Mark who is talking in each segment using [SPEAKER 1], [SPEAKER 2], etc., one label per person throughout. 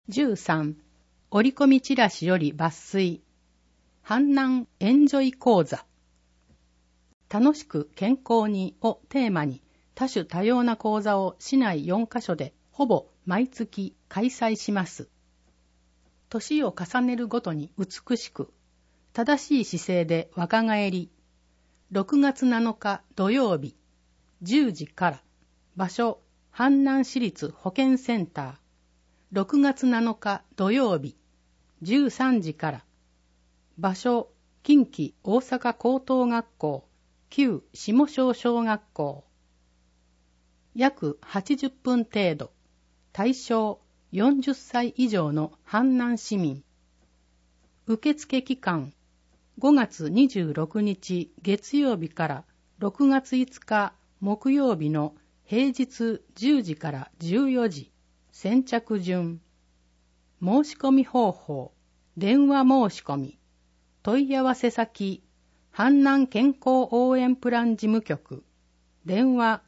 [SPEAKER 1] 13. 折り込みチラシより抜粋。阪南エンジョイ講座。楽しく健康にをテーマに多種多様な講座を市内4カ所でほぼ毎月開催します。年を重ねるごとに美しく、正しい姿勢で若返り。6月7日土曜日、10時から、場所、阪南市立保健センター。6月7日土曜日、13時から、場所、近畿大阪高等学校、旧下小小学校。約80分程度。対象、40歳以上の阪南市民。受付期間、5月26日月曜日から6月5日木曜日の平日10時から14時。先着順。申し込み方法、電話申し込み。問い合わせ先、阪南健康応援プラン事務局。電話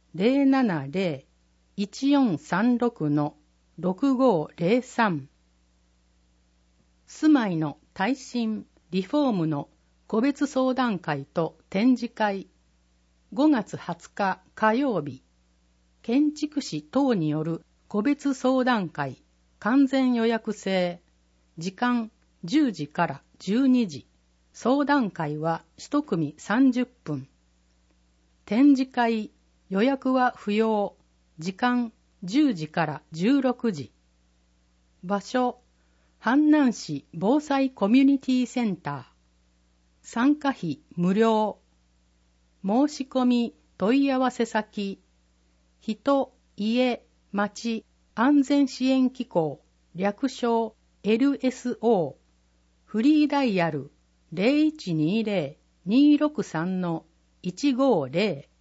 [SPEAKER 1] 070-1436-6503。住まいの耐震、リフォームの個別相談会と展示会。5月20日火曜日。建築士等による個別相談会、完全予約制。時間10時から12時。相談会は1組30分。展示会、予約は不要。時間10時から16時。場所、阪南市防災コミュニティセンター。参加費無料。申し込み問い合わせ先、人、家、町、安全支援機構、略称 LSO。フリーダイヤル 0120-263-150。